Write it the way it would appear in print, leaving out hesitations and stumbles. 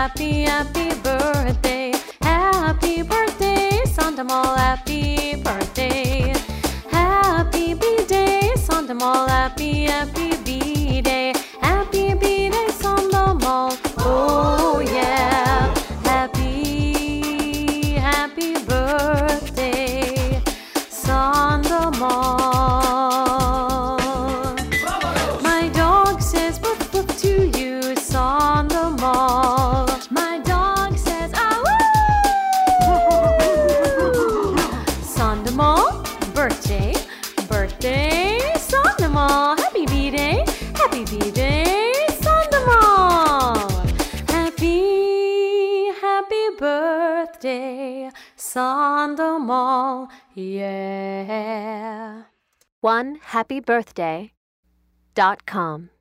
happy, happy birthday. Happy birthday, Sandamal, happy birthday. Happy B-Day, Sandamal, happy, happy B-Day. Happy B-Day, Sandamal, oh yeah. Happy, happy birthday, Sandamal. My dog says woof woof to you, Sandamal. My dog says ah woo. Sandamal, birthday, birthday, Sandamal. Happy B-Day, happy B-Day, Sandamal. Happy, happy birthday, Sandamal, yeah. OneHappyBirthday.com